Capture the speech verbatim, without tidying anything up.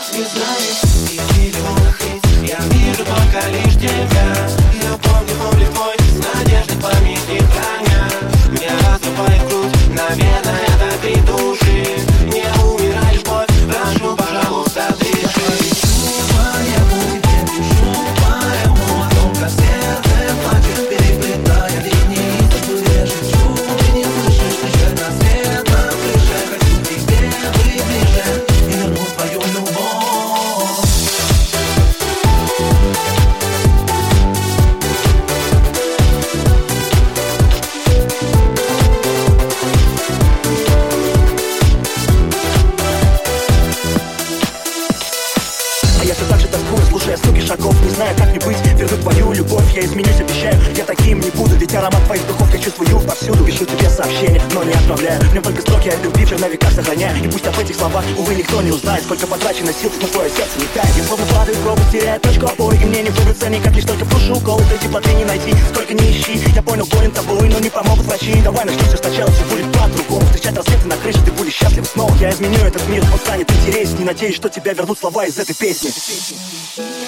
Не знаю, из миллионов лиц я вижу только лишь тебя. Я помню облик твой, с надеждой память не храня. Мне раздувает грудь, наверное, это три души. Не умирай, любовь, прошу, пожалуйста, дыши. Я буду тебе пишу поэму о том, как сердце плачет, переплетая линии. Я шучу, ты не слышишь, кричать на свет, на крыше. Хочу тебе быть ближе и вернуть твою любовь. Я все так же тоскую, слушая стуки шагов. Не знаю, как мне быть, верну твою любовь. Я изменюсь, обещаю, я таким не буду. Ведь аромат твоих духов я чувствую повсюду. Пишу тебе сообщения, но не отправляю. Мне только строки от любви в черновиках сохраняю. И пусть об этих словах, увы, никто не узнает, сколько потрачено сил, но твое сердце не тает. Я словно падаю в пропасть, теряю точку опоры. И мне не выбраться никак, лишь только в душу укол. Этой теплоты не найти, сколько не ищи. Я понял, болен тобой, но не помогут врачи. Давай начнем все сначала, все будет по-другому. Встречать рассветы на крыше, ты будешь счастлив снова. Я изменю этот мир, он станет интересней. Надеюсь, что тебя вернут слова из этой песни.